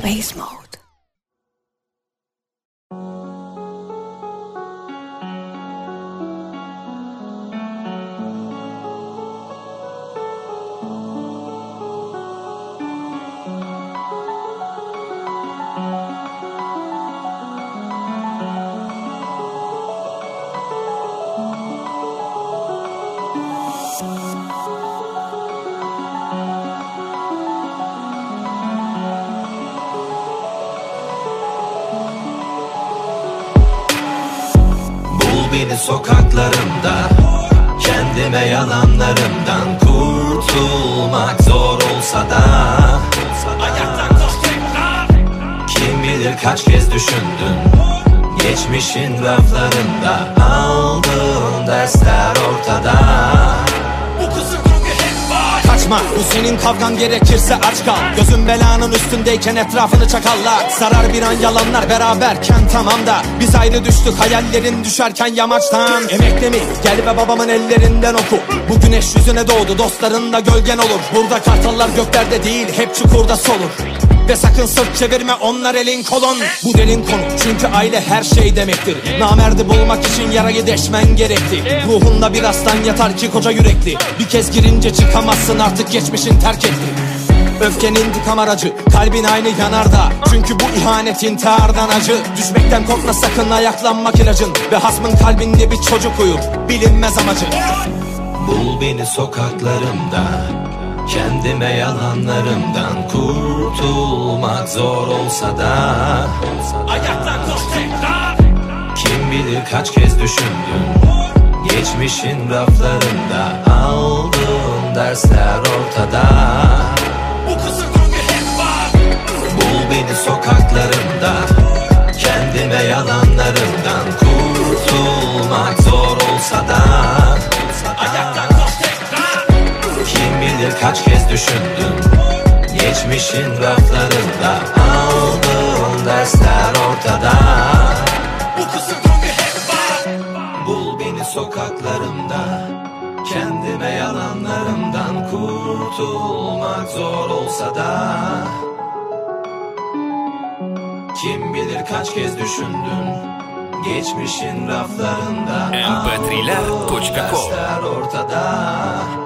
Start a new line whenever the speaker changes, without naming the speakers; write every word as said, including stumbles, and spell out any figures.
Space Mode.
Beni sokaklarımda, kendime yalanlarımdan kurtulmak zor olsa da kim bilir kaç kez düşündün, geçmişin raflarında aldığın dersler ortada.
Kaçma, bu senin kavgan, gerekirse aç kal. Gözün belanın üstündeyken etrafını çakallar. Sarar bir an yalanlar beraberken, tamam da biz ayrı düştük hayallerin düşerken yamaçtan. Emekli mi? Gel ve babamın ellerinden oku. Bu güneş yüzüne doğdu, dostların da gölgen olur. Burada kartallar göklerde değil, hep çukurda solur. Ve sakın sırt çevirme, onlar elin kolun. Bu derin konu, çünkü aile her şey demektir. Namerdi bulmak için yarayı deşmen gerekti. Ruhunda bir aslan yatar ki koca yürekli. Bir kez girince çıkamazsın, artık geçmişin terk etti. Öfkenin intikam aracı, kalbin aynı yanarda. Çünkü bu ihanet intihardan acı. Düşmekten korkma sakın, ayaklanmak ilacın. Ve hasmın kalbinde bir çocuk uyur, bilinmez amacı.
Bul beni sokaklarımda, kendime yalanlarımdan kurtulmak zor olsa da
Ayaktan koş tekrar.
Kim bilir kaç kez düşündüm, geçmişin raflarında aldığım dersler ortada.
Bu kısır döngü hep var.
Bul beni sokaklarımda, kendime yalanlarımdan kurtulmak zor olsa da
Ayaktan koş tekrar.
Kim bilir kaç kez düşündüm, geçmişin raflarında aldığım dersler ortada.
Bu kısır döngü hep var.
Bul beni sokaklarımda, kendime yalanlarımdan kurtulmak zor olsa da kim bilir kaç kez düşündüm, geçmişin raflarında
em pe tri ler точка com
dersler ortada.